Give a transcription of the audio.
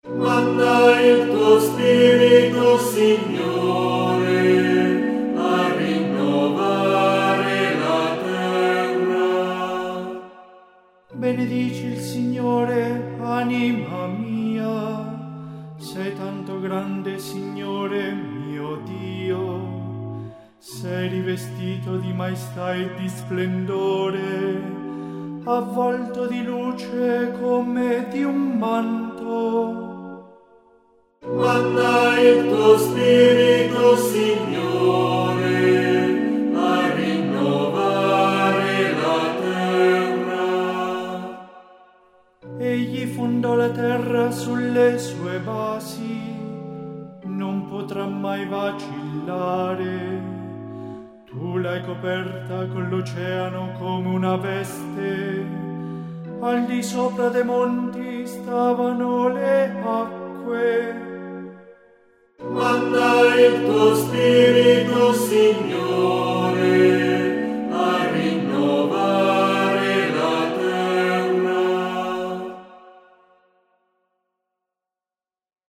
Manda il tuo Spirito, Signore, a rinnovare la terra. Benedici il Signore, anima mia. Sei tanto grande, Signore mio Dio. Sei rivestito di maestà e di splendore, avvolto di luce come di un manto. Manda il tuo Spirito, Signore, a rinnovare la terra. Egli fondò la terra sulle sue basi, non potrà mai vacillare. Tu l'hai coperta con l'oceano come una veste, al di sopra dei monti stavano le acque. Manda il tuo Spirito,